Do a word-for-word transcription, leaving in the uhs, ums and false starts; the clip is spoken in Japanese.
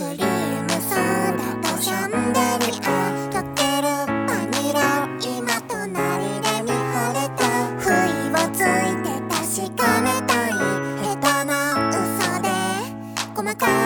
クリームソーダとシャンデリア溶けるバニラ今隣で見惚れた不意をついて確かめたい下手な嘘で細かい